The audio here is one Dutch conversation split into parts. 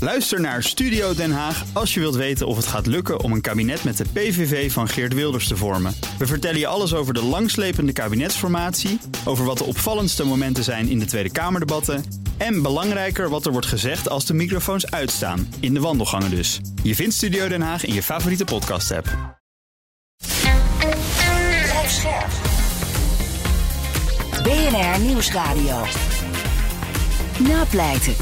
Luister naar Studio Den Haag als je wilt weten of het gaat lukken om een kabinet met de PVV van Geert Wilders te vormen. We vertellen je alles over de langslepende kabinetsformatie, over wat de opvallendste momenten zijn in de Tweede Kamerdebatten en belangrijker wat er wordt gezegd als de microfoons uitstaan, in de wandelgangen dus. Je vindt Studio Den Haag in je favoriete podcast-app. BNR Nieuwsradio. Napleiten.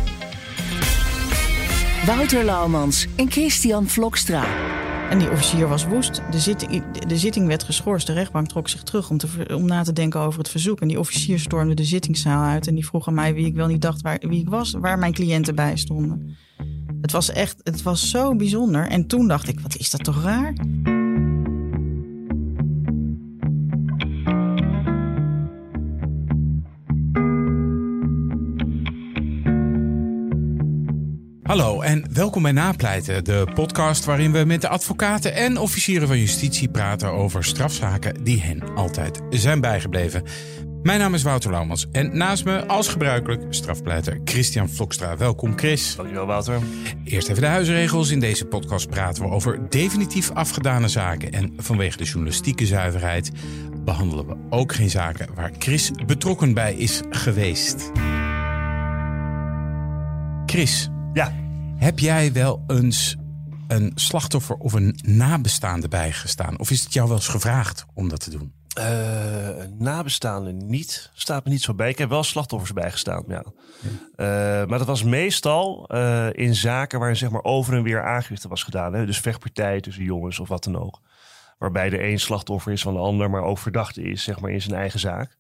Wouter Laumans en Christian Vlokstra. En die officier was woest. De zitting werd geschorst. De rechtbank trok zich terug om na te denken over het verzoek. En die officier stormde de zittingszaal uit. En die vroeg aan mij wie ik wel niet dacht wie ik was. Waar mijn cliënten bij stonden. Het was zo bijzonder. En toen dacht ik, wat is dat toch raar? Hallo en welkom bij Napleiten, de podcast waarin we met de advocaten en officieren van justitie praten over strafzaken die hen altijd zijn bijgebleven. Mijn naam is Wouter Laumans en naast me als gebruikelijk strafpleiter Christian Vlokstra. Welkom Chris. Dankjewel Wouter. Eerst even de huisregels. In deze podcast praten we over definitief afgedane zaken en vanwege de journalistieke zuiverheid behandelen we ook geen zaken waar Chris betrokken bij is geweest. Chris. Ja. Heb jij wel eens een slachtoffer of een nabestaande bijgestaan? Of is het jou wel eens gevraagd om dat te doen? Nabestaande niet. Staat me niet zo bij. Ik heb wel slachtoffers bijgestaan, ja. Maar dat was meestal in zaken waarin zeg maar over en weer aangifte was gedaan. Hè? Dus vechtpartijen tussen jongens of wat dan ook. Waarbij de een slachtoffer is van de ander, maar ook verdachte is zeg maar in zijn eigen zaak.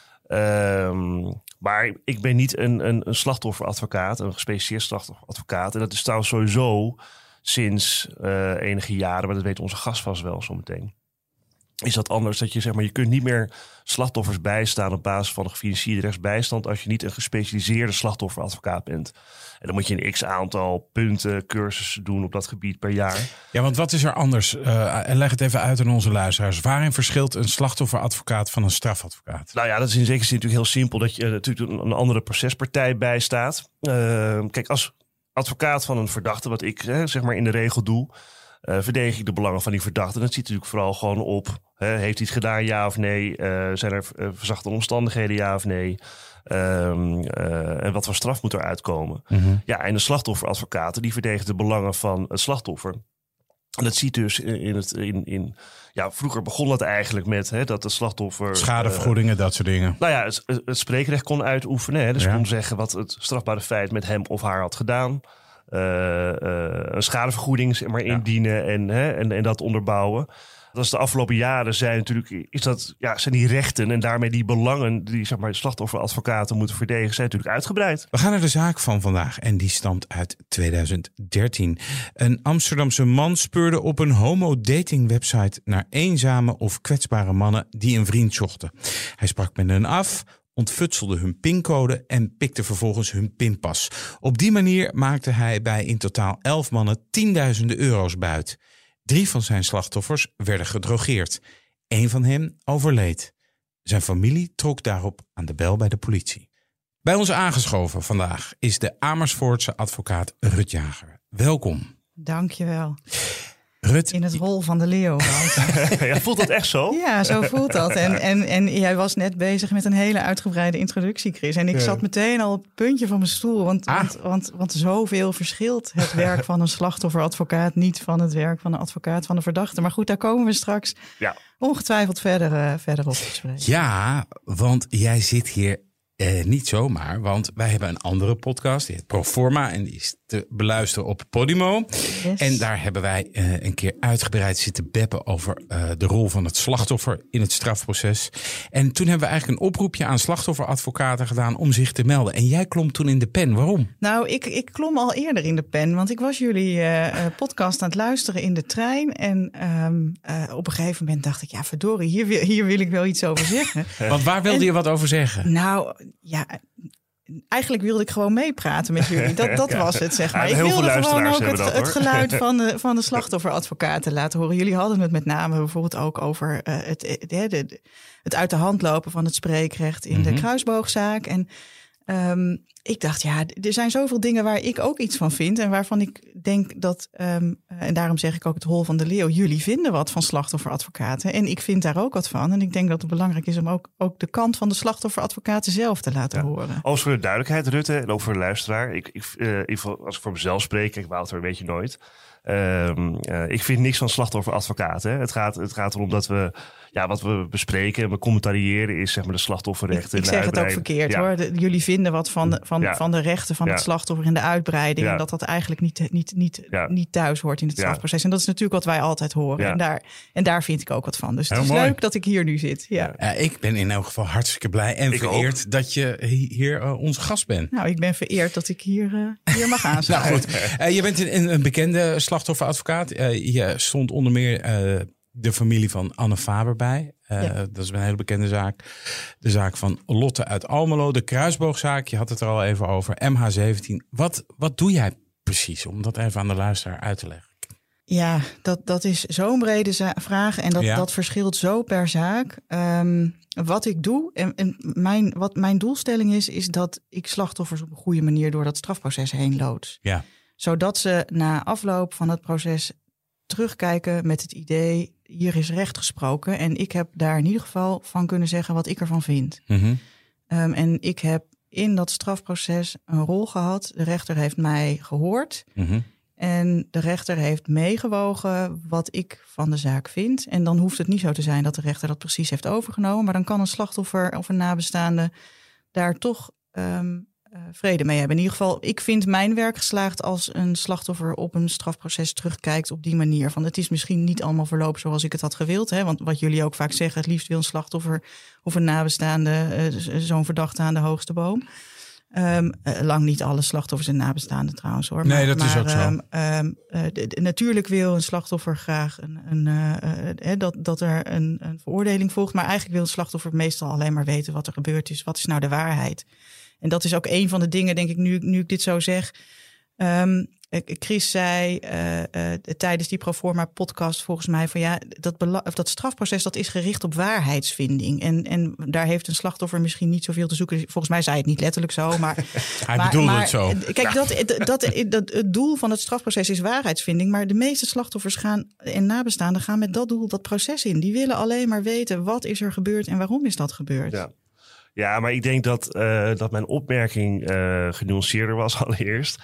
Maar ik ben niet een slachtofferadvocaat, een gespecialiseerd slachtofferadvocaat. En dat is trouwens sowieso sinds enige jaren, maar dat weet onze gast vast wel zometeen. Is dat anders dat je zeg maar, je kunt niet meer slachtoffers bijstaan op basis van een gefinancierde rechtsbijstand als je niet een gespecialiseerde slachtofferadvocaat bent. En dan moet je een x-aantal punten, cursussen doen op dat gebied per jaar. Ja, want wat is er anders? En leg het even uit aan onze luisteraars. Waarin verschilt een slachtofferadvocaat van een strafadvocaat? Nou ja, dat is in zekere zin natuurlijk heel simpel. Dat je natuurlijk een andere procespartij bijstaat. Kijk, als advocaat van een verdachte, wat ik zeg maar in de regel doe, verdedig ik de belangen van die verdachte. Dat ziet natuurlijk vooral gewoon op, heeft hij het gedaan, ja of nee? Zijn er verzachte omstandigheden, ja of nee? En wat voor straf moet er uitkomen? Mm-hmm. Ja, en de slachtofferadvocaten die verdedigen de belangen van het slachtoffer. En dat ziet dus ja, vroeger begon het eigenlijk met dat de slachtoffer schadevergoedingen, dat soort dingen. Nou ja, het spreekrecht kon uitoefenen. Hè? Dus kon zeggen wat het strafbare feit met hem of haar had gedaan. Een schadevergoeding zeg maar, indienen en dat onderbouwen. Dat is de afgelopen jaren zijn die rechten en daarmee die belangen die zeg maar, slachtofferadvocaten moeten verdedigen, zijn natuurlijk uitgebreid. We gaan naar de zaak van vandaag en die stamt uit 2013. Een Amsterdamse man speurde op een homo-dating-website naar eenzame of kwetsbare mannen die een vriend zochten. Hij sprak met hen af, ontfutselde hun pincode en pikte vervolgens hun pinpas. Op die manier maakte hij bij in totaal 11 mannen tienduizenden euro's buit. 3 van zijn slachtoffers werden gedrogeerd. 1 van hen overleed. Zijn familie trok daarop aan de bel bij de politie. Bij ons aangeschoven vandaag is de Amersfoortse advocaat Rut Jager. Welkom. Dank je wel. Rut, in het hol van de leeuw. Ja, voelt dat echt zo? Ja, zo voelt dat. En jij was net bezig met een hele uitgebreide introductie, Chris. En ik zat meteen al op het puntje van mijn stoel. Want zoveel verschilt het werk van een slachtofferadvocaat niet van het werk van een advocaat van de verdachte. Maar goed, daar komen we straks ongetwijfeld verder op te spreken. Ja, want jij zit hier niet zomaar, want wij hebben een andere podcast, die heet Proforma en die is te beluisteren op Podimo. Yes. En daar hebben wij een keer uitgebreid zitten beppen over de rol van het slachtoffer in het strafproces. En toen hebben we eigenlijk een oproepje aan slachtofferadvocaten gedaan om zich te melden. En jij klom toen in de pen. Waarom? Nou, ik klom al eerder in de pen, want ik was jullie podcast aan het luisteren in de trein. En op een gegeven moment dacht ik, ja verdorie, hier wil ik wel iets over zeggen. Want waar wilde je wat over zeggen? Nou, ja, eigenlijk wilde ik gewoon meepraten met jullie. Dat was het, zeg maar. Ik wilde gewoon ook het geluid van de slachtofferadvocaten laten horen. Jullie hadden het met name bijvoorbeeld ook over het uit de hand lopen van het spreekrecht in de kruisboogzaak. En ik dacht, er zijn zoveel dingen waar ik ook iets van vind. En waarvan ik denk dat, en daarom zeg ik ook het hol van de leeuw. Jullie vinden wat van slachtofferadvocaten. En ik vind daar ook wat van. En ik denk dat het belangrijk is om ook de kant van de slachtofferadvocaten zelf te laten horen. Als voor de duidelijkheid, Rutte, en ook voor de luisteraar. Als ik voor mezelf spreek, kijk, Wouter, weet je nooit. Ik vind niks van slachtofferadvocaten. Het gaat erom dat we, wat we bespreken en we commentariëren is zeg maar de slachtofferrechten. Ik zeg het ook verkeerd hoor. Jullie vinden wat van de rechten van het slachtoffer in de uitbreiding. En dat eigenlijk niet thuis hoort in het strafproces. En dat is natuurlijk wat wij altijd horen. Ja. En daar vind ik ook wat van. Dus het is leuk dat ik hier nu zit. Ja. Ik ben in elk geval hartstikke blij en vereerd dat je hier onze gast bent. Nou, ik ben vereerd dat ik hier mag aansluiten. Nou goed, je bent een bekende slachtofferadvocaat. Je stond onder meer de familie van Anne Faber bij. Dat is een hele bekende zaak. De zaak van Lotte uit Almelo. De Kruisboogzaak, je had het er al even over. MH17. Wat doe jij precies? Om dat even aan de luisteraar uit te leggen. Ja, dat is zo'n brede vraag. En dat verschilt zo per zaak. Wat ik doe en wat mijn doelstelling is dat ik slachtoffers op een goede manier door dat strafproces heen loods. Ja. Zodat ze na afloop van het proces terugkijken met het idee, hier is recht gesproken. En ik heb daar in ieder geval van kunnen zeggen wat ik ervan vind. Mm-hmm. En ik heb in dat strafproces een rol gehad. De rechter heeft mij gehoord. Mm-hmm. En de rechter heeft meegewogen wat ik van de zaak vind. En dan hoeft het niet zo te zijn dat de rechter dat precies heeft overgenomen. Maar dan kan een slachtoffer of een nabestaande daar toch vrede mee hebben. In ieder geval, ik vind mijn werk geslaagd als een slachtoffer op een strafproces terugkijkt op die manier. Van het is misschien niet allemaal verlopen zoals ik het had gewild. Hè? Want wat jullie ook vaak zeggen, het liefst wil een slachtoffer of een nabestaande zo'n verdachte aan de hoogste boom. Lang niet alle slachtoffers en nabestaanden trouwens hoor. Nee, dat is ook zo. Natuurlijk wil een slachtoffer graag dat er een veroordeling volgt. Maar eigenlijk wil een slachtoffer meestal alleen maar weten wat er gebeurd is. Wat is nou de waarheid? En dat is ook een van de dingen, denk ik, nu ik dit zo zeg. Chris zei tijdens die Proforma podcast volgens mij van dat strafproces dat is gericht op waarheidsvinding. En daar heeft een slachtoffer misschien niet zoveel te zoeken. Volgens mij zei het niet letterlijk zo, maar hij bedoelde het zo. Kijk, het doel van het strafproces is waarheidsvinding, maar de meeste slachtoffers en nabestaanden gaan met dat doel dat proces in. Die willen alleen maar weten wat is er gebeurd en waarom is dat gebeurd. Ja, maar ik denk dat mijn opmerking genuanceerder was allereerst.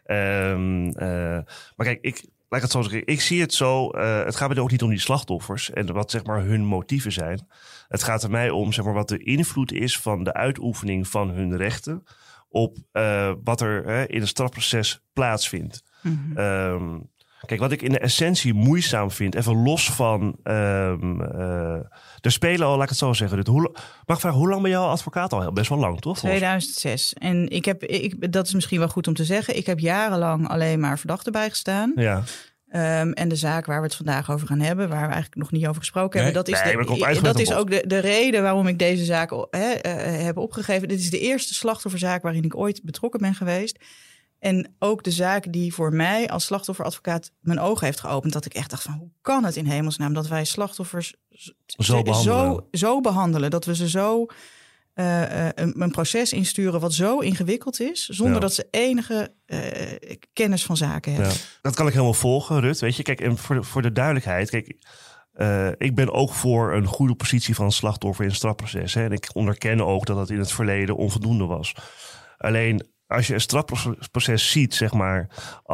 Maar kijk, laat ik het zo zeggen. Ik zie het zo. Het gaat me ook niet om die slachtoffers en wat zeg maar hun motieven zijn. Het gaat er mij om zeg maar wat de invloed is van de uitoefening van hun rechten op wat er in een strafproces plaatsvindt. Mm-hmm. Kijk, wat ik in de essentie moeizaam vind, even los van er spelen al, laat ik het zo zeggen. Mag ik vragen, hoe lang ben jij al advocaat al? Best wel lang, toch? 2006. En dat is misschien wel goed om te zeggen. Ik heb jarenlang alleen maar verdachten bijgestaan. Ja. En de zaak waar we het vandaag over gaan hebben, waar we eigenlijk nog niet over gesproken hebben, dat is ook de reden waarom ik deze zaak heb opgegeven. Dit is de eerste slachtofferzaak waarin ik ooit betrokken ben geweest. En ook de zaak die voor mij als slachtofferadvocaat mijn ogen heeft geopend. Dat ik echt dacht van, hoe kan het in hemelsnaam dat wij slachtoffers zo behandelen. Dat we ze zo een proces insturen wat zo ingewikkeld is. Zonder dat ze enige kennis van zaken hebben. Ja. Dat kan ik helemaal volgen, Rut. Weet je, kijk, en voor de duidelijkheid. Kijk, ik ben ook voor een goede positie van een slachtoffer in een strafproces. Hè, en ik onderken ook dat dat in het verleden onvoldoende was. Alleen, als je een strafproces ziet, zeg maar,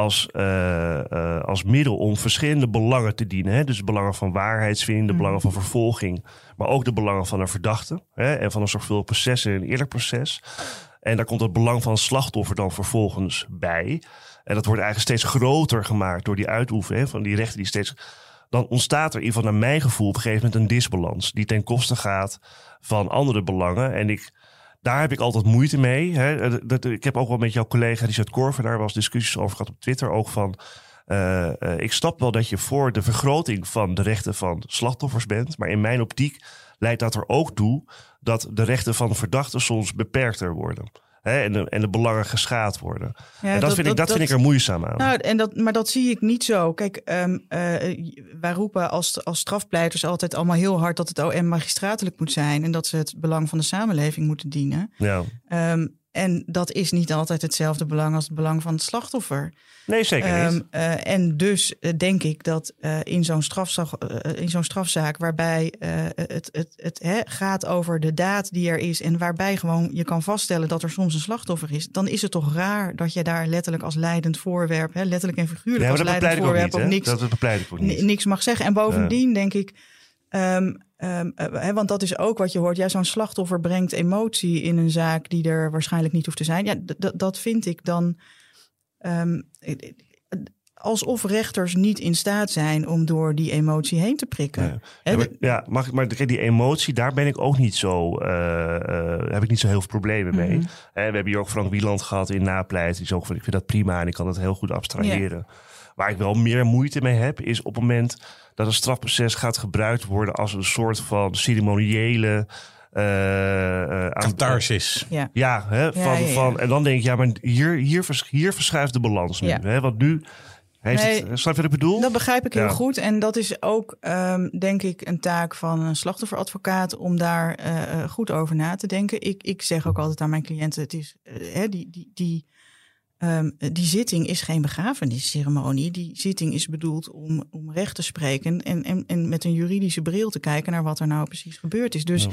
als middel om verschillende belangen te dienen. Hè? Dus de belangen van waarheidsvinding, de belangen van vervolging. Maar ook de belangen van een verdachte. Hè? En van een zorgvuldig proces en een eerlijk proces. En daar komt het belang van het slachtoffer dan vervolgens bij. En dat wordt eigenlijk steeds groter gemaakt door die uitoefening. Van die rechten die steeds. Dan ontstaat er in ieder geval naar mijn gevoel op een gegeven moment een disbalans. Die ten koste gaat van andere belangen. En daar heb ik altijd moeite mee. Hè. Ik heb ook wel met jouw collega Richard Korver daar was discussies over gehad op Twitter ook van. Ik snap wel dat je voor de vergroting van de rechten van slachtoffers bent. Maar in mijn optiek leidt dat er ook toe dat de rechten van verdachten soms beperkter worden. En de belangen geschaad worden. Ja, en dat vind ik er moeizaam aan. Nou, maar dat zie ik niet zo. Kijk, wij roepen als strafpleiters altijd allemaal heel hard dat het OM magistratelijk moet zijn. En dat ze het belang van de samenleving moeten dienen. Ja. En dat is niet altijd hetzelfde belang als het belang van het slachtoffer. Nee, zeker niet. En dus denk ik dat in zo'n strafzaak waarbij het gaat over de daad die er is en waarbij gewoon je kan vaststellen dat er soms een slachtoffer is, dan is het toch raar dat je daar letterlijk als leidend voorwerp, letterlijk en figuurlijk als leidend voorwerp op niks mag zeggen. En bovendien denk ik, want dat is ook wat je hoort. Ja, zo'n slachtoffer brengt emotie in een zaak die er waarschijnlijk niet hoeft te zijn. Ja, dat vind ik dan alsof rechters niet in staat zijn om door die emotie heen te prikken. Maar die emotie, daar ben ik ook niet zo, heb ik niet zo heel veel problemen mee. We hebben hier ook Frank Wieland gehad in Napleit. Die is ook van, ik vind dat prima en ik kan dat heel goed abstraheren. Ja. Waar ik wel meer moeite mee heb, is op het moment dat een strafproces gaat gebruikt worden als een soort van ceremoniële catharsis. En dan denk ik, maar hier verschuift de balans nu. Ja. Want nu heeft het, snap je wat ik bedoel? Dat begrijp ik heel goed. En dat is ook, denk ik, een taak van een slachtofferadvocaat om daar goed over na te denken. Ik zeg ook altijd aan mijn cliënten, het is die zitting is geen begrafenisceremonie. Die zitting is bedoeld om recht te spreken en met een juridische bril te kijken naar wat er nou precies gebeurd is. Dus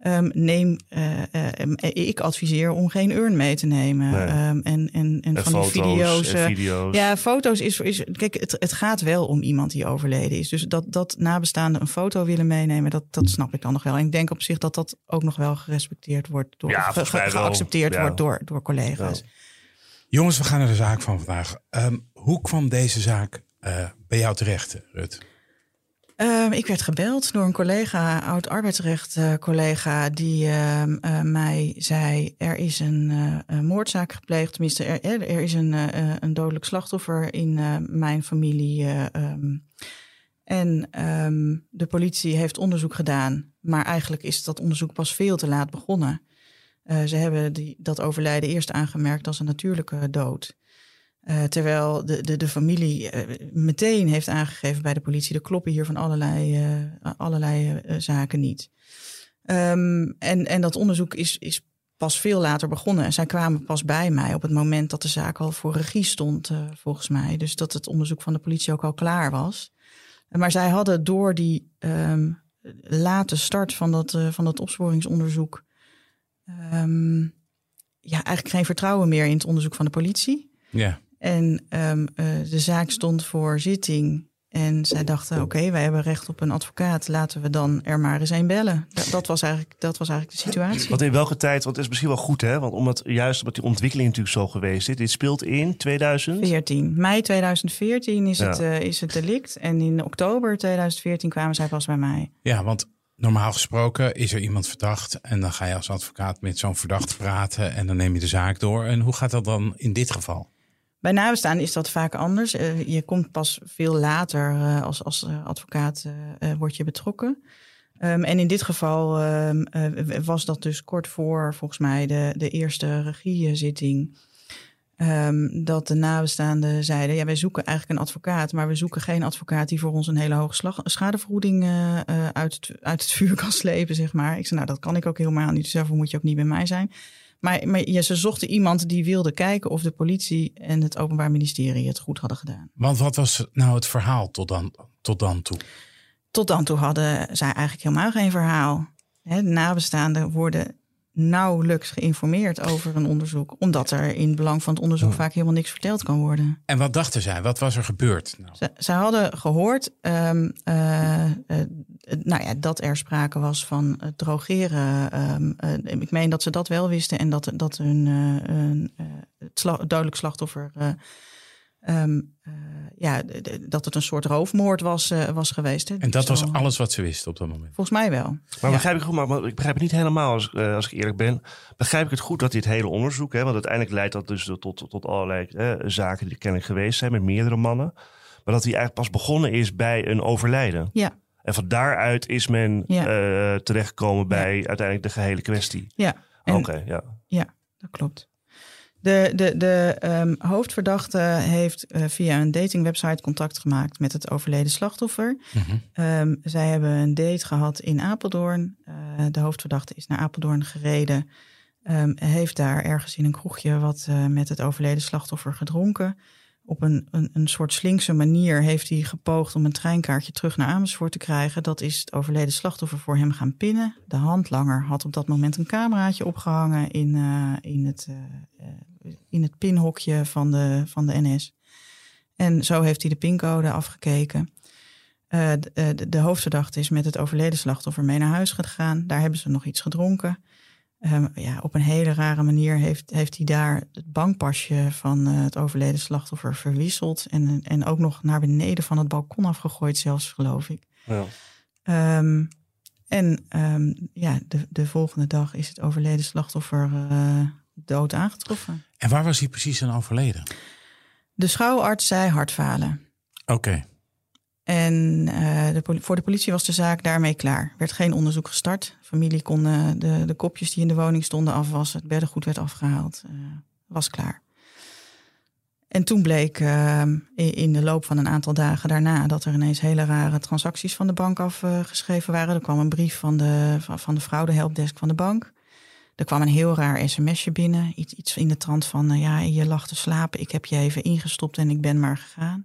ik adviseer om geen urn mee te nemen. En van foto's, die video's. Video's. Ja, foto's is kijk, het gaat wel om iemand die overleden is. Dus dat nabestaanden een foto willen meenemen, dat snap ik dan nog wel. En ik denk op zich dat ook nog wel gerespecteerd wordt geaccepteerd wordt door collega's. Ja. Jongens, we gaan naar de zaak van vandaag. Hoe kwam deze zaak bij jou terecht, Rut? Ik werd gebeld door een collega, oud-arbeidsrecht collega, die mij zei, er is een moordzaak gepleegd. Tenminste, er is een dodelijk slachtoffer in mijn familie. De politie heeft onderzoek gedaan, maar eigenlijk is dat onderzoek pas veel te laat begonnen. Ze hebben dat overlijden eerst aangemerkt als een natuurlijke dood. Terwijl de familie meteen heeft aangegeven bij de politie, er kloppen hier van allerlei zaken niet. En dat onderzoek is pas veel later begonnen. En zij kwamen pas bij mij op het moment dat de zaak al voor regie stond, volgens mij. Dus dat het onderzoek van de politie ook al klaar was. Maar zij hadden door die late start van dat opsporingsonderzoek eigenlijk geen vertrouwen meer in het onderzoek van de politie. Ja. En de zaak stond voor zitting. En zij dachten, oké, wij hebben recht op een advocaat. Laten we dan er maar eens een bellen. Dat was eigenlijk de situatie. Want in welke tijd, want het is misschien wel goed, hè? Want omdat die ontwikkeling natuurlijk zo geweest is. Dit speelt in 2014. Mei 2014 is het delict. En in oktober 2014 kwamen zij pas bij mij. Ja, want normaal gesproken is er iemand verdacht en dan ga je als advocaat met zo'n verdachte praten en dan neem je de zaak door. En hoe gaat dat dan in dit geval? Bij nabestaanden is dat vaak anders. Je komt pas veel later als advocaat word je betrokken. En in dit geval was dat dus kort voor volgens mij de eerste regiezitting. Dat de nabestaanden zeiden, ja, wij zoeken eigenlijk een advocaat, maar we zoeken geen advocaat die voor ons een hele hoge schadevergoeding uit het vuur kan slepen, zeg maar. Ik zei, nou, dat kan ik ook helemaal niet, dus daarvoor moet je ook niet bij mij zijn. Maar ze zochten iemand die wilde kijken of de politie en het Openbaar Ministerie het goed hadden gedaan. Want wat was nou het verhaal tot dan toe? Tot dan toe hadden zij eigenlijk helemaal geen verhaal. De nabestaanden worden nauwelijks geïnformeerd over een onderzoek, omdat er in het belang van het onderzoek vaak helemaal niks verteld kan worden. En wat dachten zij? Wat was er gebeurd? Nou. Ze hadden gehoord dat er sprake was van drogeren. Ik meen dat ze dat wel wisten en dat hun dodelijk slachtoffer dat het een soort roofmoord was geweest. Hè? En dat was alles wat ze wisten op dat moment? Volgens mij wel. Maar begrijp ik goed, maar ik begrijp het niet helemaal als ik eerlijk ben. Begrijp ik het goed dat dit hele onderzoek, want uiteindelijk leidt dat dus tot allerlei zaken die kennelijk geweest zijn met meerdere mannen. Maar dat die eigenlijk pas begonnen is bij een overlijden. Ja. En van daaruit is men terechtgekomen bij uiteindelijk de gehele kwestie. Ja. Oké. Ja, dat klopt. De hoofdverdachte heeft via een datingwebsite contact gemaakt met het overleden slachtoffer. Mm-hmm. Zij hebben een date gehad in Apeldoorn. De hoofdverdachte is naar Apeldoorn gereden. Heeft daar ergens in een kroegje wat met het overleden slachtoffer gedronken. Op een soort slinkse manier heeft hij gepoogd om een treinkaartje terug naar Amersfoort te krijgen. Dat is het overleden slachtoffer voor hem gaan pinnen. De handlanger had op dat moment een cameraatje opgehangen in het pinhokje van de NS. En zo heeft hij de pincode afgekeken. De hoofdverdachte is met het overleden slachtoffer mee naar huis gegaan. Daar hebben ze nog iets gedronken. Op een hele rare manier heeft hij daar het bankpasje van het overleden slachtoffer verwisseld. En ook nog naar beneden van het balkon afgegooid zelfs, geloof ik. Ja. De volgende dag is het overleden slachtoffer dood aangetroffen. En waar was hij precies aan overleden? De schouwarts zei hartfalen. Oké. En voor de politie was de zaak daarmee klaar. Er werd geen onderzoek gestart. Familie kon de kopjes die in de woning stonden afwassen. Het beddengoed werd afgehaald. Was klaar. En toen bleek in de loop van een aantal dagen daarna dat er ineens hele rare transacties van de bank afgeschreven waren. Er kwam een brief van de fraude-helpdesk van de bank. Er kwam een heel raar sms'je binnen. Iets in de trant van, je lag te slapen. Ik heb je even ingestopt en ik ben maar gegaan.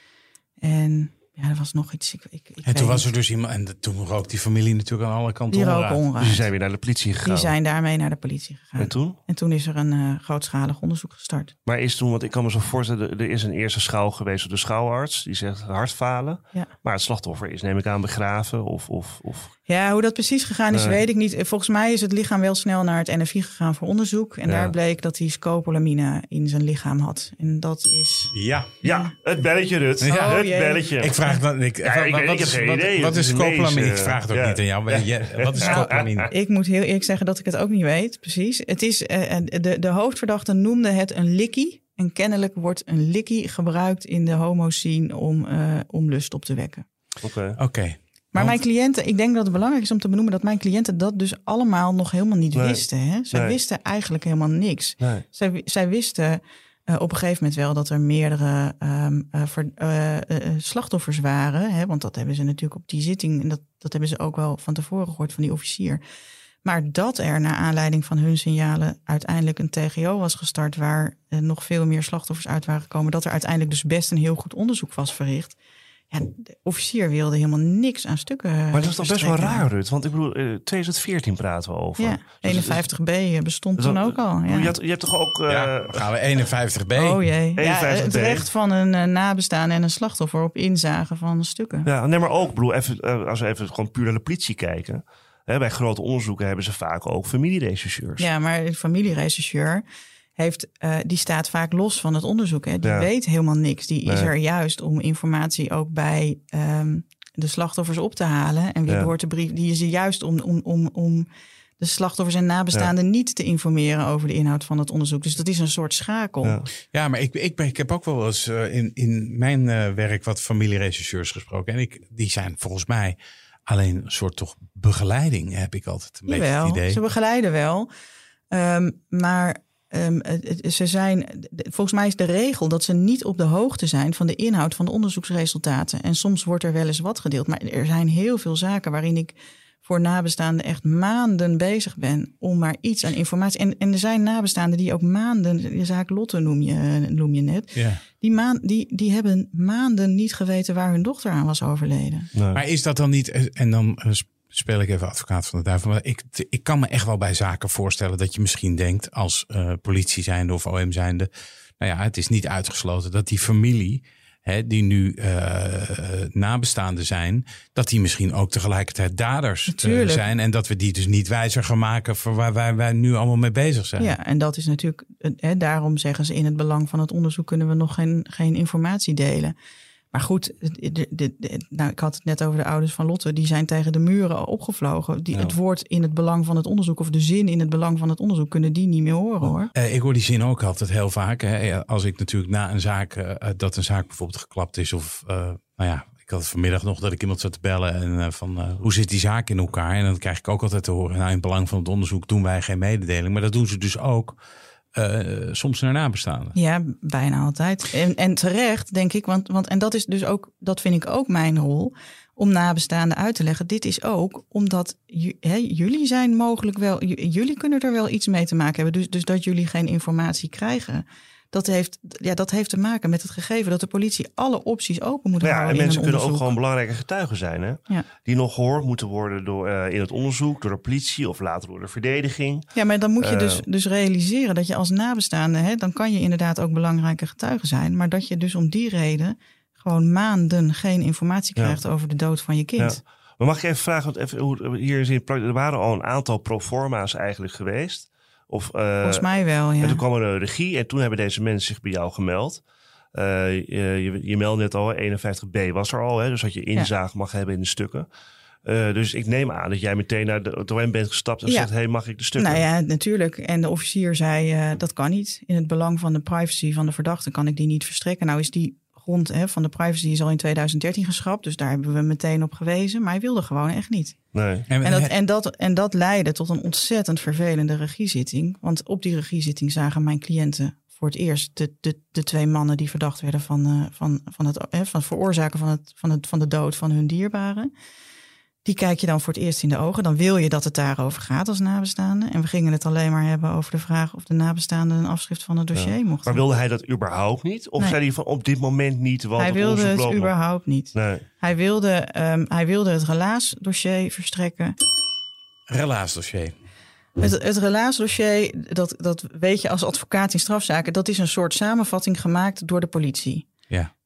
En ja, er was nog iets. En toen was er dus iemand. En toen rook die familie natuurlijk aan alle kanten onraad. Dus die zijn weer naar de politie gegaan. Die zijn daarmee naar de politie gegaan. En toen? En toen is er een grootschalig onderzoek gestart. Maar is toen, want ik kan me zo voorstellen, er is een eerste schouw geweest door de schouwarts. Die zegt hartfalen. Ja. Maar het slachtoffer is, neem ik aan, begraven of... Ja, hoe dat precies gegaan is, weet ik niet. Volgens mij is het lichaam wel snel naar het NFI gegaan voor onderzoek. En daar bleek dat hij scopolamine in zijn lichaam had. En dat is... Ja, het belletje, Rut. Ja. Het belletje. Ik vraag dan... Ik heb geen idee. Wat is scopolamine? Ik vraag het ook niet aan jou. Wat is scopolamine? Ik moet heel eerlijk zeggen dat ik het ook niet weet, precies. Het is, de hoofdverdachte noemde het een likkie. En kennelijk wordt een likkie gebruikt in de homoscene om lust op te wekken. Oké. Maar mijn cliënten, ik denk dat het belangrijk is om te benoemen dat mijn cliënten dat dus allemaal nog helemaal niet wisten. Hè? Zij wisten eigenlijk helemaal niks. Nee. Zij wisten op een gegeven moment wel dat er meerdere slachtoffers waren. Hè? Want dat hebben ze natuurlijk op die zitting, en dat hebben ze ook wel van tevoren gehoord van die officier. Maar dat er naar aanleiding van hun signalen uiteindelijk een TGO was gestart waar nog veel meer slachtoffers uit waren gekomen. Dat er uiteindelijk dus best een heel goed onderzoek was verricht. Ja, de officier wilde helemaal niks aan stukken. Maar dat is toch best wel raar, Rut? Want ik bedoel, 2014 praten we over. Ja, 51B bestond toen ook al. Ja. Je hebt toch ook... gaan we 51B? Oh jee. 51B. Ja, het recht van een nabestaande en een slachtoffer op inzage van stukken. Ja, nee, maar ook, bedoel, als we even gewoon puur naar de politie kijken. Hè, bij grote onderzoeken hebben ze vaak ook familierechercheurs. Ja, maar de familierechercheur die staat vaak los van het onderzoek. Hè. Die weet helemaal niks. Die is er juist om informatie ook bij de slachtoffers op te halen. En wie wordt de brief? Die is er juist om de slachtoffers en nabestaanden niet te informeren over de inhoud van het onderzoek. Dus dat is een soort schakel. Ja, maar ik heb ook wel eens in mijn werk wat familierechercheurs gesproken. En die zijn volgens mij alleen een soort toch begeleiding, heb ik altijd een beetje het idee. Ze begeleiden wel. Maar ze zijn, volgens mij is de regel dat ze niet op de hoogte zijn van de inhoud van de onderzoeksresultaten. En soms wordt er wel eens wat gedeeld. Maar er zijn heel veel zaken waarin ik voor nabestaanden echt maanden bezig ben om maar iets aan informatie. En er zijn nabestaanden die ook maanden, de zaak Lotte noem je net. Ja. Die hebben maanden niet geweten waar hun dochter aan was overleden. Nee. Maar is dat dan niet, en dan speel ik even advocaat van de duivel. Maar ik kan me echt wel bij zaken voorstellen dat je misschien denkt als politie zijnde of OM zijnde. Nou ja, het is niet uitgesloten dat die familie, die nu nabestaanden zijn, dat die misschien ook tegelijkertijd daders zijn. En dat we die dus niet wijzer gaan maken voor waar wij nu allemaal mee bezig zijn. Ja, en dat is natuurlijk, daarom zeggen ze in het belang van het onderzoek kunnen we nog geen informatie delen. Maar goed, ik had het net over de ouders van Lotte. Die zijn tegen de muren opgevlogen. Het woord in het belang van het onderzoek of de zin in het belang van het onderzoek kunnen die niet meer horen, hoor. Ik hoor die zin ook altijd heel vaak. Hè. Als ik natuurlijk na een zaak, dat een zaak bijvoorbeeld geklapt is of ik had het vanmiddag nog dat ik iemand zat te bellen en hoe zit die zaak in elkaar? En dan krijg ik ook altijd te horen, in het belang van het onderzoek doen wij geen mededeling. Maar dat doen ze dus ook soms naar nabestaanden. Ja, bijna altijd. En terecht, denk ik, want en dat is dus ook, dat vind ik ook mijn rol, om nabestaanden uit te leggen. Dit is ook omdat jullie zijn mogelijk wel, jullie kunnen er wel iets mee te maken hebben. Dus dat jullie geen informatie krijgen. Dat heeft te maken met het gegeven dat de politie alle opties open moet houden. En mensen kunnen onderzoek. ook gewoon belangrijke getuigen zijn. Hè? Ja. Die nog gehoord moeten worden in het onderzoek, door de politie of later door de verdediging. Ja, maar dan moet je dus realiseren dat je als nabestaande, dan kan je inderdaad ook belangrijke getuige zijn. Maar dat je dus om die reden gewoon maanden geen informatie krijgt over de dood van je kind. Ja. Maar mag ik even vragen, want er waren al een aantal proforma's eigenlijk geweest. Volgens mij wel, ja. En toen kwam er een regie en toen hebben deze mensen zich bij jou gemeld. Je meldde net al, 51b was er al. Hè, dus dat je inzage mag hebben in de stukken. Dus ik neem aan dat jij meteen naar het OM bent gestapt en zegt, hey, mag ik de stukken? Nou ja, natuurlijk. En de officier zei, dat kan niet. In het belang van de privacy van de verdachte kan ik die niet verstrekken. Nou is die grond van de privacy is al in 2013 geschrapt. Dus daar hebben we meteen op gewezen. Maar hij wilde gewoon echt niet. Nee. En dat leidde tot een ontzettend vervelende regiezitting. Want op die regiezitting zagen mijn cliënten voor het eerst de twee mannen die verdacht werden van het veroorzaken van de dood van hun dierbaren. Die kijk je dan voor het eerst in de ogen. Dan wil je dat het daarover gaat als nabestaande. En we gingen het alleen maar hebben over de vraag of de nabestaande een afschrift van het dossier mocht. Maar wilde hij dat überhaupt niet? Of zei hij van op dit moment niet? Want hij wilde het überhaupt niet. Nee. Hij wilde het relaasdossier verstrekken. Relaasdossier. Het relaasdossier, dat weet je als advocaat in strafzaken, dat is een soort samenvatting gemaakt door de politie. Ja.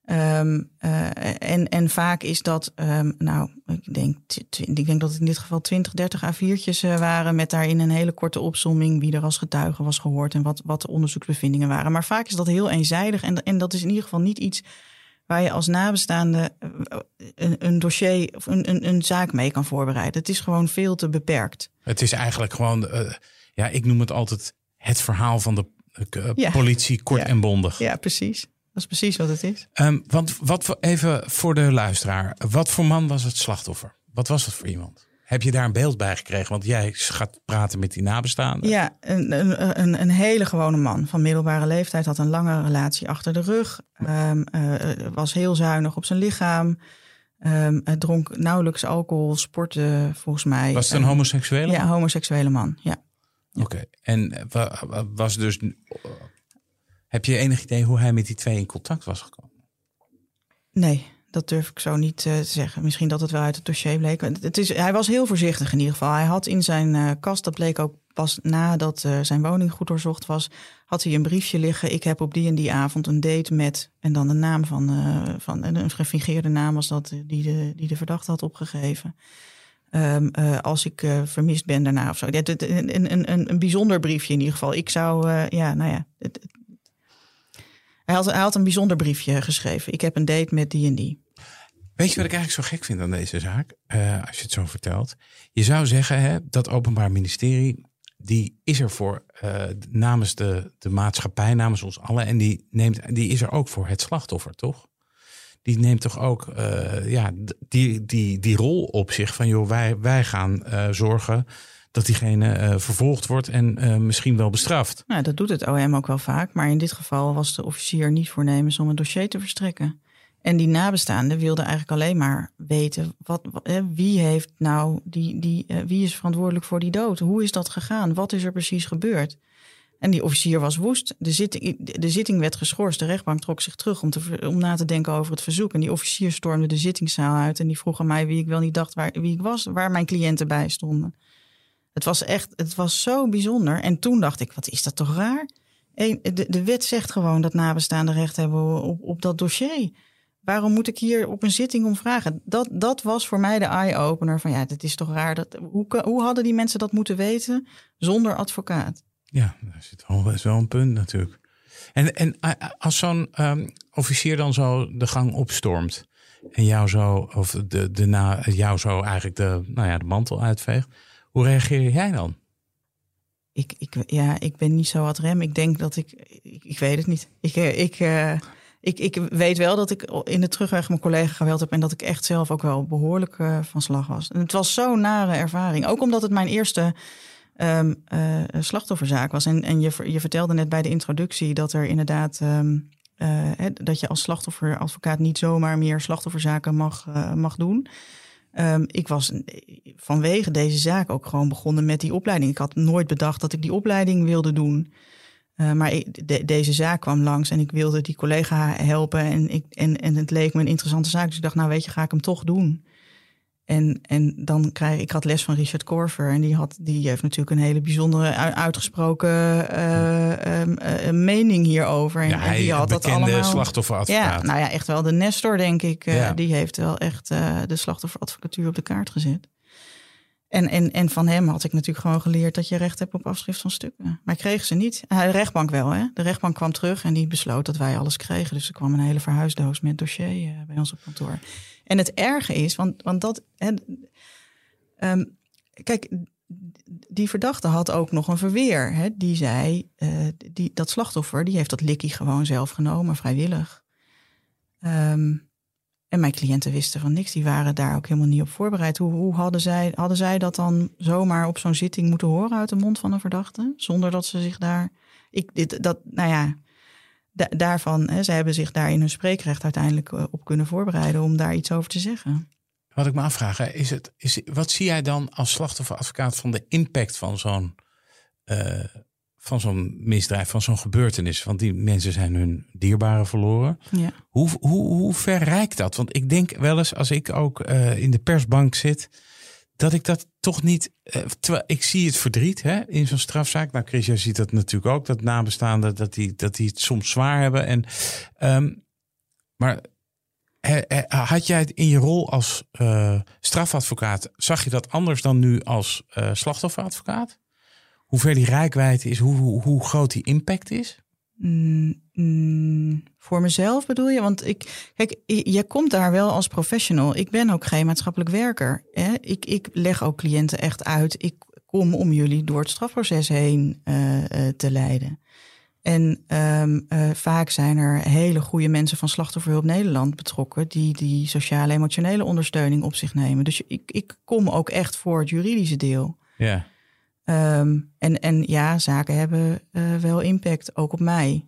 En vaak is dat, ik denk dat het in dit geval 20, 30 A4'tjes waren met daarin een hele korte opsomming wie er als getuige was gehoord en wat de onderzoeksbevindingen waren. Maar vaak is dat heel eenzijdig en dat is in ieder geval niet iets waar je als nabestaande een dossier of een zaak mee kan voorbereiden. Het is gewoon veel te beperkt. Het is eigenlijk gewoon, ik noem het altijd het verhaal van de politie, kort en bondig. Ja, precies. Dat is precies wat het is. Want even voor de luisteraar. Wat voor man was het slachtoffer? Wat was het voor iemand? Heb je daar een beeld bij gekregen? Want jij gaat praten met die nabestaanden. Ja, een hele gewone man van middelbare leeftijd. Had een lange relatie achter de rug. Was heel zuinig op zijn lichaam. Dronk nauwelijks alcohol, sportte volgens mij. Was het een homoseksuele man? Ja, een homoseksuele man, ja. Oké. En was dus... Heb je enig idee hoe hij met die twee in contact was gekomen? Nee, dat durf ik zo niet te zeggen. Misschien dat het wel uit het dossier bleek. Hij was heel voorzichtig in ieder geval. Hij had in zijn kast, dat bleek ook pas nadat zijn woning goed doorzocht was, had hij een briefje liggen. Ik heb op die en die avond een date met, en dan de naam van een gefingeerde naam was dat die de verdachte had opgegeven. Als ik vermist ben daarna of zo. Een bijzonder briefje in ieder geval. Ik zou, Hij had een bijzonder briefje geschreven. Ik heb een date met die en die. Weet je wat ik eigenlijk zo gek vind aan deze zaak? Als je het zo vertelt. Je zou zeggen, dat Openbaar Ministerie, die is er voor namens de maatschappij, namens ons allen. En die is er ook voor het slachtoffer, toch? Die neemt toch ook die rol op zich van, joh, wij gaan zorgen dat diegene vervolgd wordt en misschien wel bestraft. Nou, dat doet het OM ook wel vaak. Maar in dit geval was de officier niet voornemens om een dossier te verstrekken. En die nabestaande wilde eigenlijk alleen maar weten, wie heeft nou wie is verantwoordelijk voor die dood? Hoe is dat gegaan? Wat is er precies gebeurd? En die officier was woest. De zitting werd geschorst. De rechtbank trok zich terug om na te denken over het verzoek. En die officier stormde de zittingszaal uit en die vroeg aan mij wie ik wel niet dacht wie ik was, waar mijn cliënten bij stonden. Het was zo bijzonder. En toen dacht ik, wat is dat toch raar? De wet zegt gewoon dat nabestaanden recht hebben op dat dossier. Waarom moet ik hier op een zitting om vragen? Dat was voor mij de eye-opener van, dat is toch raar. Hoe hadden die mensen dat moeten weten zonder advocaat? Ja, daar zit best wel een punt natuurlijk. En als zo'n officier dan zo de gang opstormt en jou zo eigenlijk de mantel uitveegt, hoe reageer jij dan? Ik ben niet zo ad rem. Ik denk dat ik weet het niet. Ik weet wel dat ik in de terugweg mijn collega geweld heb en dat ik echt zelf ook wel behoorlijk van slag was. En het was zo'n nare ervaring. Ook omdat het mijn eerste slachtofferzaak was. En je vertelde net bij de introductie dat er inderdaad dat je als slachtofferadvocaat niet zomaar meer slachtofferzaken mag doen. Ik was vanwege deze zaak ook gewoon begonnen met die opleiding. Ik had nooit bedacht dat ik die opleiding wilde doen. Maar deze zaak kwam langs en ik wilde die collega helpen. En het leek me een interessante zaak. Dus ik dacht, nou weet je, ga ik hem toch doen. En dan ik had les van Richard Korver. En die heeft natuurlijk een hele bijzondere uitgesproken mening hierover. En hij die had bekende dat allemaal slachtofferadvocaat. Ja, nou ja, echt wel de Nestor, denk ik. Die heeft wel echt de slachtofferadvocatuur op de kaart gezet. En van hem had ik natuurlijk gewoon geleerd dat je recht hebt op afschrift van stukken. Maar ik kreeg ze niet. De rechtbank wel, hè. De rechtbank kwam terug en die besloot dat wij alles kregen. Dus er kwam een hele verhuisdoos met dossier bij ons op kantoor. En het erge is, want dat... kijk, die verdachte had ook nog een verweer. Hè? Die zei, dat slachtoffer, die heeft dat likkie gewoon zelf genomen, vrijwillig. En mijn cliënten wisten van niks. Die waren daar ook helemaal niet op voorbereid. Hoe hadden zij dat dan zomaar op zo'n zitting moeten horen uit de mond van een verdachte? Zonder dat ze zich daar... Daarvan, ze hebben zich daar in hun spreekrecht uiteindelijk op kunnen voorbereiden om daar iets over te zeggen. Wat ik me afvraag, wat zie jij dan als slachtofferadvocaat van de impact van zo'n misdrijf, van zo'n gebeurtenis? Want die mensen zijn hun dierbaren verloren. Ja. Hoe ver reikt dat? Want ik denk wel eens, als ik ook in de persbank zit, dat ik dat toch niet... terwijl ik zie het verdriet in zo'n strafzaak. Nou, Chris, jij ziet dat natuurlijk ook, dat nabestaanden, dat die het soms zwaar hebben. Maar had jij het in je rol als strafadvocaat, zag je dat anders dan nu als slachtofferadvocaat? Hoe ver die reikwijdte is, hoe groot die impact is? Voor mezelf bedoel je? Want je komt daar wel als professional. Ik ben ook geen maatschappelijk werker. Hè? Ik leg ook cliënten echt uit. Ik kom om jullie door het strafproces heen te leiden. En vaak zijn er hele goede mensen van Slachtofferhulp Nederland betrokken die sociale emotionele ondersteuning op zich nemen. Dus ik kom ook echt voor het juridische deel. Ja. En ja, zaken hebben wel impact, ook op mij.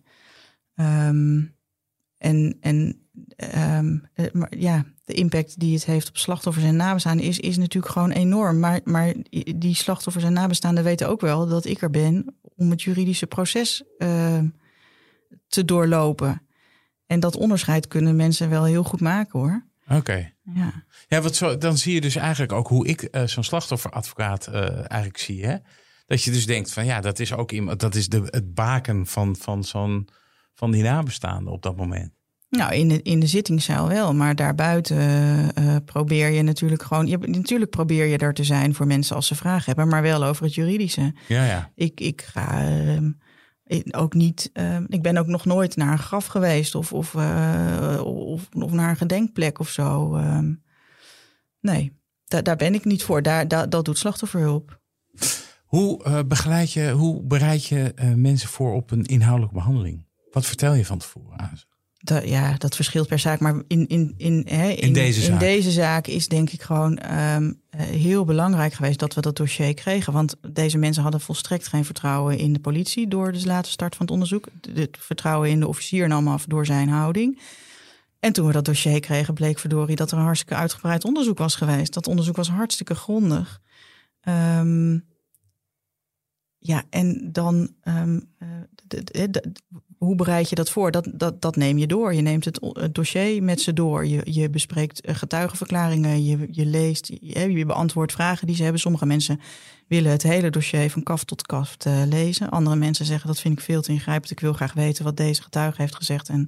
Maar ja, de impact die het heeft op slachtoffers en nabestaanden is natuurlijk gewoon enorm. Maar die slachtoffers en nabestaanden weten ook wel dat ik er ben om het juridische proces te doorlopen. En dat onderscheid kunnen mensen wel heel goed maken, hoor. Oké. Ja, dan zie je dus eigenlijk ook hoe ik zo'n slachtofferadvocaat eigenlijk zie, hè? Dat je dus denkt van ja, dat is ook iemand, dat is het baken van die nabestaanden op dat moment. Nou, in de zittingszaal wel, maar daarbuiten probeer je natuurlijk gewoon... Natuurlijk probeer je er te zijn voor mensen als ze vragen hebben, maar wel over het juridische. Ja. Ik ga ook niet... ik ben ook nog nooit naar een graf geweest of naar een gedenkplek of zo. Nee, daar ben ik niet voor. Dat doet slachtofferhulp. Hoe bereid je mensen voor op een inhoudelijke behandeling? Wat vertel je van tevoren aan ze? Dat verschilt per zaak. Maar in deze zaak is denk ik gewoon heel belangrijk geweest dat we dat dossier kregen. Want deze mensen hadden volstrekt geen vertrouwen in de politie door de late start van het onderzoek. Het vertrouwen in de officier nam af door zijn houding. En toen we dat dossier kregen, bleek verdorie dat er een hartstikke uitgebreid onderzoek was geweest. Dat onderzoek was hartstikke grondig. Ja, en dan, hoe bereid je dat voor? Dat neem je door. Je neemt het dossier met ze door. Je bespreekt getuigenverklaringen. Je leest, je beantwoordt vragen die ze hebben. Sommige mensen willen het hele dossier van kaft tot kaft lezen. Andere mensen zeggen, dat vind ik veel te ingrijpend. Ik wil graag weten wat deze getuige heeft gezegd. En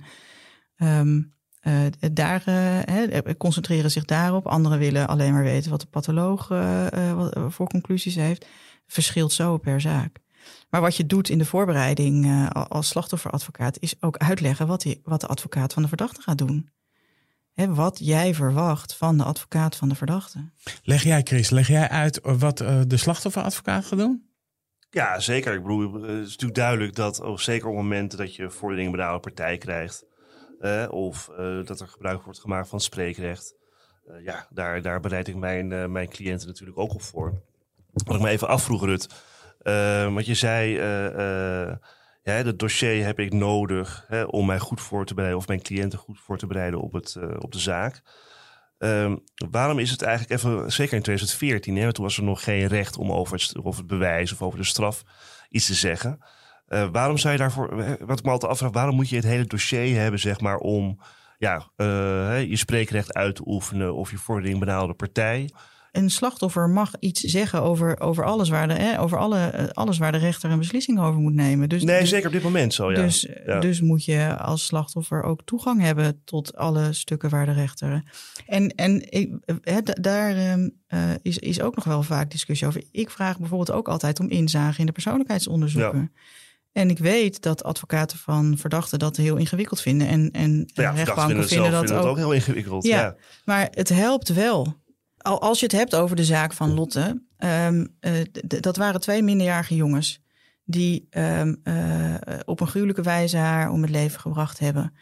concentreren zich daarop. Anderen willen alleen maar weten wat de patholoog voor conclusies heeft. Verschilt zo per zaak. Maar wat je doet in de voorbereiding als slachtofferadvocaat is ook uitleggen wat de advocaat van de verdachte gaat doen. Wat jij verwacht van de advocaat van de verdachte. Leg jij uit wat de slachtofferadvocaat gaat doen? Ja, zeker. Ik bedoel, het is natuurlijk duidelijk dat zeker op momenten dat je vorderingen bij de oude partij krijgt, of dat er gebruik wordt gemaakt van spreekrecht, daar bereid ik mijn cliënten natuurlijk ook op voor. Wat ik me even afvroeg, Rut, Want je zei, dat dossier heb ik nodig om mij goed voor te bereiden... of mijn cliënten goed voor te bereiden op de zaak. Waarom is het eigenlijk even, zeker in 2014... toen was er nog geen recht om over het bewijs of over de straf iets te zeggen... waarom zou je daarvoor, wat ik me altijd afvraag... waarom moet je het hele dossier hebben, zeg maar, om je spreekrecht uit te oefenen... of je vordering benaalde partij... Een slachtoffer mag iets zeggen over alles alles waar de rechter een beslissing over moet nemen. Dus zeker op dit moment zo, ja. Dus moet je als slachtoffer ook toegang hebben tot alle stukken waar de rechter... Daar is ook nog wel vaak discussie over. Ik vraag bijvoorbeeld ook altijd om inzage in de persoonlijkheidsonderzoeken. Ja. En ik weet dat advocaten van verdachten dat heel ingewikkeld vinden. En rechtbanken vinden dat ook heel ingewikkeld. Ja, maar het helpt wel. Als je het hebt over de zaak van Lotte, dat waren 2 minderjarige jongens die op een gruwelijke wijze haar om het leven gebracht hebben.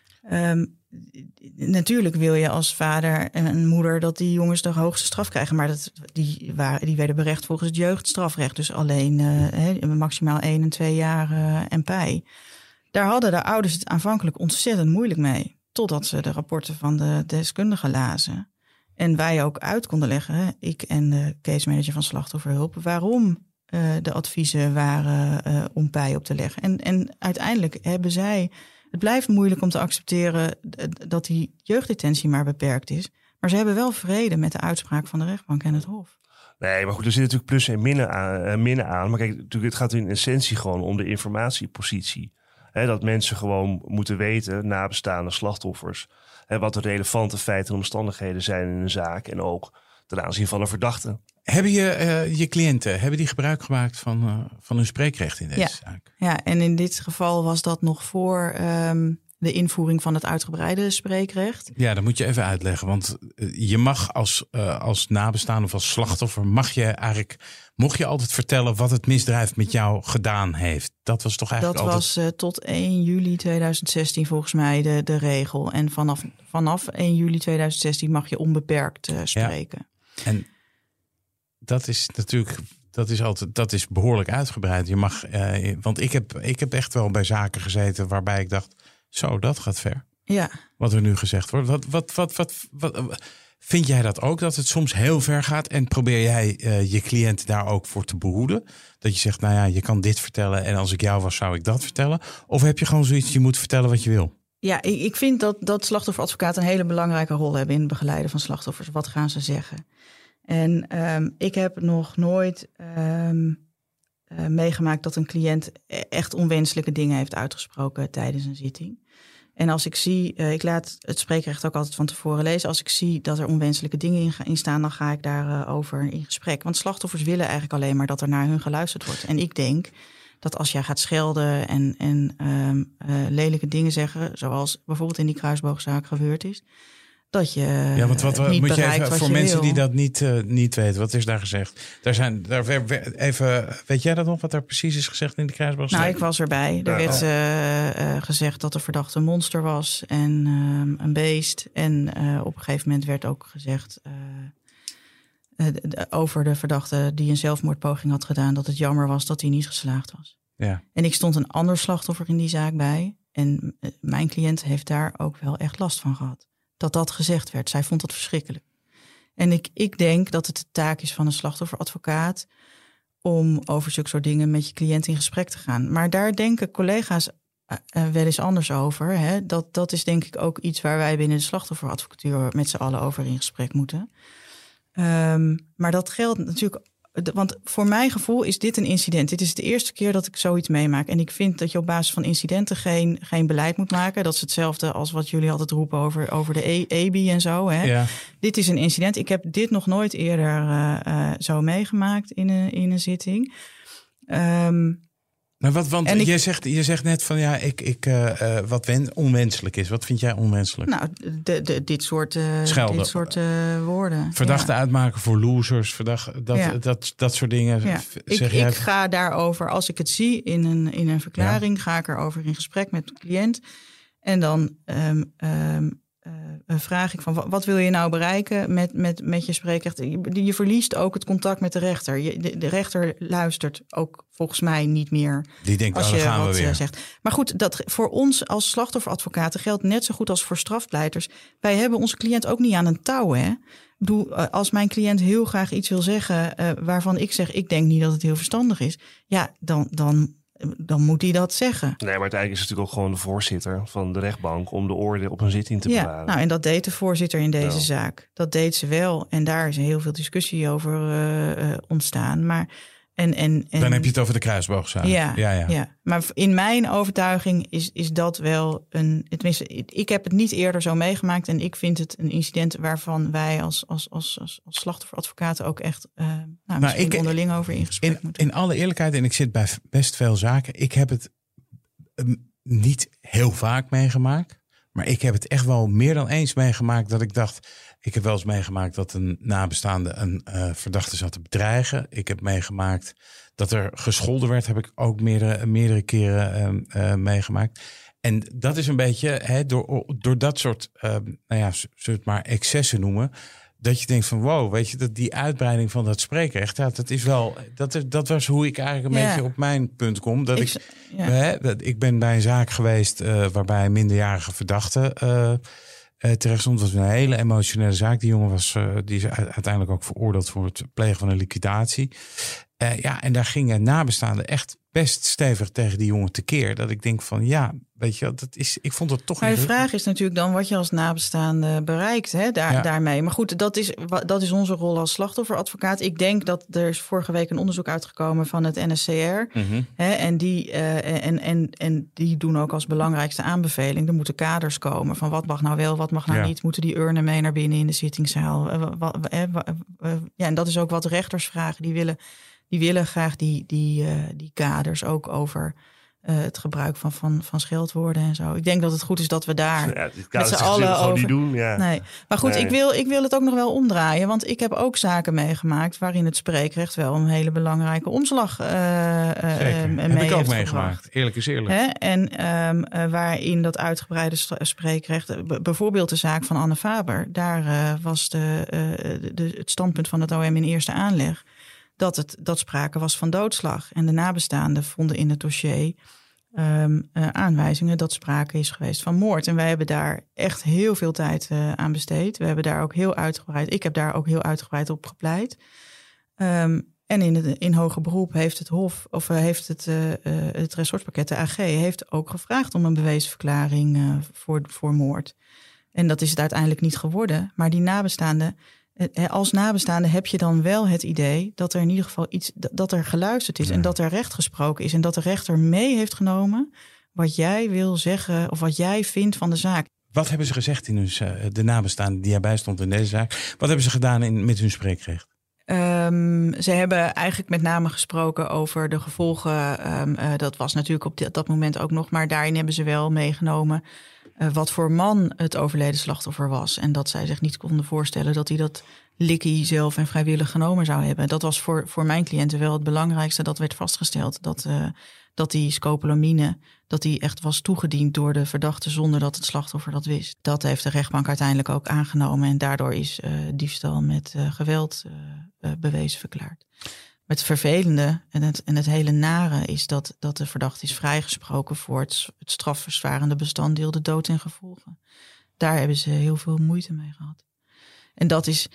Natuurlijk wil je als vader en moeder dat die jongens de hoogste straf krijgen, maar die werden berecht volgens het jeugdstrafrecht, dus alleen maximaal 1 en 2 jaar en pij. Daar hadden de ouders het aanvankelijk ontzettend moeilijk mee, totdat ze de rapporten van de deskundigen lazen. En wij ook uit konden leggen, ik en de case manager van slachtofferhulp, waarom de adviezen waren om pij op te leggen. En uiteindelijk hebben zij... Het blijft moeilijk om te accepteren dat die jeugddetentie maar beperkt is. Maar ze hebben wel vrede met de uitspraak van de rechtbank en het Hof. Nee, maar goed, er zitten natuurlijk plus en minnen aan. Maar kijk, natuurlijk, het gaat in essentie gewoon om de informatiepositie. Dat mensen gewoon moeten weten, nabestaande slachtoffers... wat de relevante feiten en omstandigheden zijn in een zaak... en ook ten aanzien van een verdachte. Hebben je cliënten die gebruik gemaakt van hun spreekrecht in deze zaak? Ja, en in dit geval was dat nog voor de invoering van het uitgebreide spreekrecht. Ja, dat moet je even uitleggen. Want je mag als nabestaande of als slachtoffer... mocht je altijd vertellen wat het misdrijf met jou gedaan heeft. Dat was toch eigenlijk was tot 1 juli 2016 volgens mij de regel. En vanaf 1 juli 2016 mag je onbeperkt spreken. Ja. En dat is natuurlijk... Dat is behoorlijk uitgebreid. Je mag, want ik heb echt wel bij zaken gezeten waarbij ik dacht... Zo, dat gaat ver. Ja. Wat er nu gezegd wordt. Wat vind jij dat ook, dat het soms heel ver gaat? En probeer jij je cliënt daar ook voor te behoeden? Dat je zegt, je kan dit vertellen en als ik jou was, zou ik dat vertellen? Of heb je gewoon zoiets, je moet vertellen wat je wil? Ja, ik vind dat slachtofferadvocaten een hele belangrijke rol hebben in het begeleiden van slachtoffers. Wat gaan ze zeggen? En ik heb nog nooit meegemaakt dat een cliënt echt onwenselijke dingen heeft uitgesproken tijdens een zitting. En als ik zie, ik laat het spreekrecht ook altijd van tevoren lezen. Als ik zie dat er onwenselijke dingen in staan, dan ga ik daarover in gesprek. Want slachtoffers willen eigenlijk alleen maar dat er naar hun geluisterd wordt. En ik denk dat als jij gaat schelden en lelijke dingen zeggen, zoals bijvoorbeeld in die kruisboogzaak gebeurd is, dat je want wat niet moet je bereikt even voor mensen die dat niet weten, wat is daar gezegd? Weet jij dat nog, wat er precies is gezegd in de kruisboogzaak? Nou, ik was erbij. Er werd gezegd dat de verdachte een monster was en een beest. En op een gegeven moment werd ook gezegd over de verdachte die een zelfmoordpoging had gedaan, dat het jammer was dat hij niet geslaagd was. Ja. En ik stond een ander slachtoffer in die zaak bij. En mijn cliënt heeft daar ook wel echt last van gehad. Dat gezegd werd. Zij vond dat verschrikkelijk. En ik denk dat het de taak is van een slachtofferadvocaat om over zulke soort dingen met je cliënt in gesprek te gaan. Maar daar denken collega's wel eens anders over. Hè? Dat is denk ik ook iets waar wij binnen de slachtofferadvocatuur met z'n allen over in gesprek moeten. Maar dat geldt natuurlijk... Want voor mijn gevoel is dit een incident. Dit is de eerste keer dat ik zoiets meemaak. En ik vind dat je op basis van incidenten geen beleid moet maken. Dat is hetzelfde als wat jullie altijd roepen over de EBI en zo. Hè? Ja. Dit is een incident. Ik heb dit nog nooit eerder zo meegemaakt in een zitting. Maar je zegt net van wat onwenselijk is. Wat vind jij onwenselijk? Nou, dit soort woorden. Verdachten uitmaken voor losers. Dat soort dingen. Ja. Ik ga daarover, als ik het zie in een verklaring, ga ik erover in gesprek met de cliënt. En dan vraag ik van wat wil je nou bereiken met je spreekrecht? Je verliest ook het contact met de rechter. De rechter luistert ook volgens mij niet meer. Die denkt, als je gaan wat we weer. Zegt. Maar goed, dat voor ons als slachtofferadvocaten geldt net zo goed als voor strafpleiters. Wij hebben onze cliënt ook niet aan een touw, hè? Ik bedoel, als mijn cliënt heel graag iets wil zeggen waarvan ik zeg, ik denk niet dat het heel verstandig is. Ja, dan moet hij dat zeggen. Nee, maar uiteindelijk is het natuurlijk ook gewoon de voorzitter van de rechtbank om de orde op een zitting te bewaren. Ja, nou, en dat deed de voorzitter in deze zaak. Dat deed ze wel. En daar is heel veel discussie over ontstaan. Maar dan heb je het over de kruisboogzaak. Ja. Maar in mijn overtuiging is dat wel een... Tenminste, ik heb het niet eerder zo meegemaakt. En ik vind het een incident waarvan wij als slachtofferadvocaten ook echt misschien onderling over in gesprek moeten. In alle eerlijkheid, en ik zit bij best veel zaken. Ik heb het niet heel vaak meegemaakt. Maar ik heb het echt wel meer dan eens meegemaakt dat ik dacht... Ik heb wel eens meegemaakt dat een nabestaande een verdachte zat te bedreigen. Ik heb meegemaakt dat er gescholden werd. Heb ik ook meerdere keren meegemaakt. En dat is een beetje door dat soort, zullen we het maar excessen noemen... dat je denkt van wow, weet je, dat die uitbreiding van dat spreekrecht... dat is wel, dat was hoe ik eigenlijk een beetje op mijn punt kom. Dat ik ben bij een zaak geweest waarbij een minderjarige verdachte... terecht stond. Het was een hele emotionele zaak. Die jongen die is uiteindelijk ook veroordeeld voor het plegen van een liquidatie. En daar gingen nabestaanden echt best stevig tegen die jongen tekeer. Dat ik denk van weet je, ik vond het toch... Maar de vraag is natuurlijk dan wat je als nabestaande bereikt daarmee. Maar goed, dat is onze rol als slachtofferadvocaat. Ik denk dat er is vorige week een onderzoek uitgekomen van het NSCR. Mm-hmm. En die doen ook als belangrijkste aanbeveling. Er moeten kaders komen van wat mag nou wel, wat mag nou niet. Moeten die urnen mee naar binnen in de zittingszaal? En dat is ook wat rechters vragen. Die willen graag die kaders ook over het gebruik van scheldwoorden en zo. Ik denk dat het goed is dat we daar met z'n allen over... niet doen, ja. Nee. Maar goed, ik wil het ook nog wel omdraaien. Want ik heb ook zaken meegemaakt waarin het spreekrecht wel een hele belangrijke omslag heb ik ook meegemaakt. Eerlijk is eerlijk. En waarin dat uitgebreide spreekrecht... Bijvoorbeeld de zaak van Anne Faber. Daar was het standpunt van het OM in eerste aanleg... dat sprake was van doodslag. En de nabestaanden vonden in het dossier aanwijzingen... dat sprake is geweest van moord. En wij hebben daar echt heel veel tijd aan besteed. We hebben daar ook heel uitgebreid... Ik heb daar ook heel uitgebreid op gepleit. En in hoger beroep heeft het Hof... of heeft het ressortpakket, de AG... heeft ook gevraagd om een beweesverklaring voor moord. En dat is het uiteindelijk niet geworden. Maar die nabestaanden... Als nabestaande heb je dan wel het idee dat er in ieder geval dat er geluisterd is en dat er recht gesproken is en dat de rechter mee heeft genomen wat jij wil zeggen of wat jij vindt van de zaak. Wat hebben ze gezegd in de nabestaanden die erbij stond in deze zaak? Wat hebben ze gedaan met hun spreekrecht? Ze hebben eigenlijk met name gesproken over de gevolgen. Dat was natuurlijk op dat moment ook nog, maar daarin hebben ze wel meegenomen wat voor man het overleden slachtoffer was. En dat zij zich niet konden voorstellen dat hij dat likkie zelf en vrijwillig genomen zou hebben. Dat was voor mijn cliënten wel het belangrijkste. Dat werd vastgesteld dat die scopolamine, dat die echt was toegediend door de verdachte zonder dat het slachtoffer dat wist. Dat heeft de rechtbank uiteindelijk ook aangenomen en daardoor is diefstal met geweld bewezen verklaard. Het vervelende en het hele nare is dat de verdachte is vrijgesproken voor het strafverzwarende bestanddeel de dood en gevolgen. Daar hebben ze heel veel moeite mee gehad. En dat is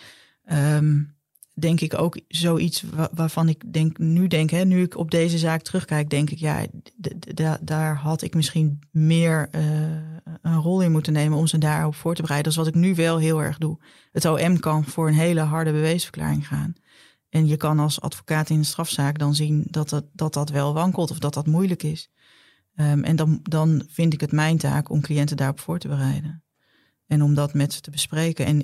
denk ik ook zoiets waarvan ik nu ik op deze zaak terugkijk, denk ik, daar had ik misschien meer een rol in moeten nemen om ze daarop voor te bereiden. Dat is wat ik nu wel heel erg doe. Het OM kan voor een hele harde beweesverklaring gaan. En je kan als advocaat in een strafzaak dan zien dat wel wankelt of dat moeilijk is. En dan vind ik het mijn taak om cliënten daarop voor te bereiden. En om dat met ze te bespreken.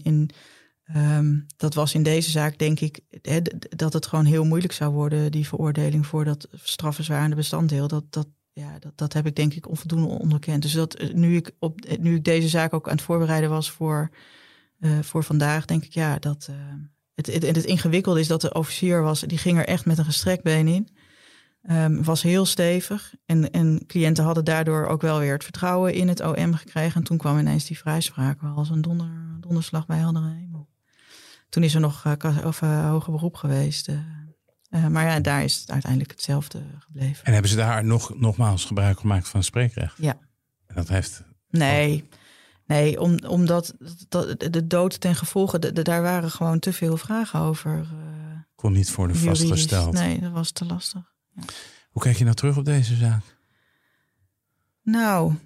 En dat was in deze zaak, denk ik, dat het gewoon heel moeilijk zou worden, die veroordeling voor dat strafverzwarende bestanddeel. Dat heb ik denk ik onvoldoende onderkend. Dus nu ik deze zaak ook aan het voorbereiden was voor vandaag, denk ik Het ingewikkelde is dat de officier die ging er echt met een gestrekt been in. Was heel stevig. En cliënten hadden daardoor ook wel weer het vertrouwen in het OM gekregen. En toen kwam ineens die vrijspraak wel als een donderslag bij heldere hemel. Toen is er nog hoger beroep geweest. Maar ja, daar is het uiteindelijk hetzelfde gebleven. En hebben ze daar nogmaals gebruik gemaakt van spreekrecht? Ja. En dat heeft... Nee, omdat de dood ten gevolge... daar waren gewoon te veel vragen over. Kon niet worden vastgesteld. Nee, dat was te lastig. Ja. Hoe kijk je nou terug op deze zaak? Nou,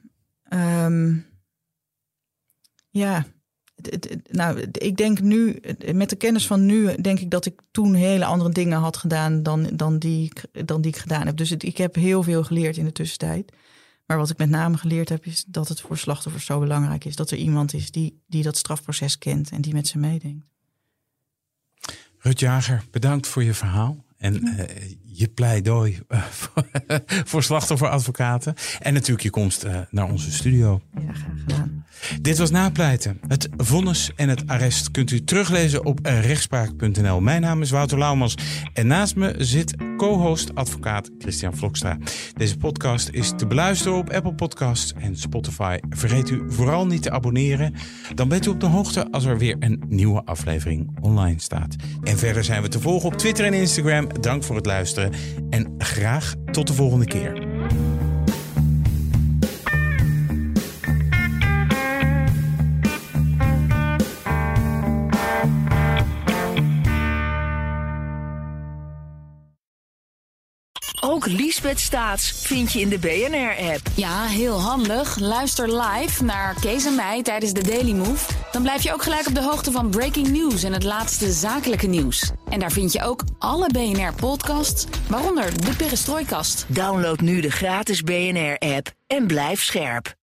ik denk nu, met de kennis van nu, denk ik dat ik toen hele andere dingen had gedaan dan die ik gedaan heb. Dus ik heb heel veel geleerd in de tussentijd. Maar wat ik met name geleerd heb, is dat het voor slachtoffers zo belangrijk is dat er iemand is die dat strafproces kent en die met ze meedenkt. Rut Jager, bedankt voor je verhaal. En je pleidooi voor slachtofferadvocaten. En natuurlijk je komst naar onze studio. Ja, graag gedaan. Dit was Napleiten. Het vonnis en het arrest kunt u teruglezen op rechtspraak.nl. Mijn naam is Wouter Laumans. En naast me zit co-host advocaat Christian Vlokstra. Deze podcast is te beluisteren op Apple Podcasts en Spotify. Vergeet u vooral niet te abonneren. Dan bent u op de hoogte als er weer een nieuwe aflevering online staat. En verder zijn we te volgen op Twitter en Instagram. Dank voor het luisteren en graag tot de volgende keer. Ook Liesbeth Staats vind je in de BNR-app. Ja, heel handig. Luister live naar Kees en mij tijdens de Daily Move. Dan blijf je ook gelijk op de hoogte van breaking news en het laatste zakelijke nieuws. En daar vind je ook alle BNR-podcasts, waaronder de Perestrooikast. Download nu de gratis BNR-app en blijf scherp.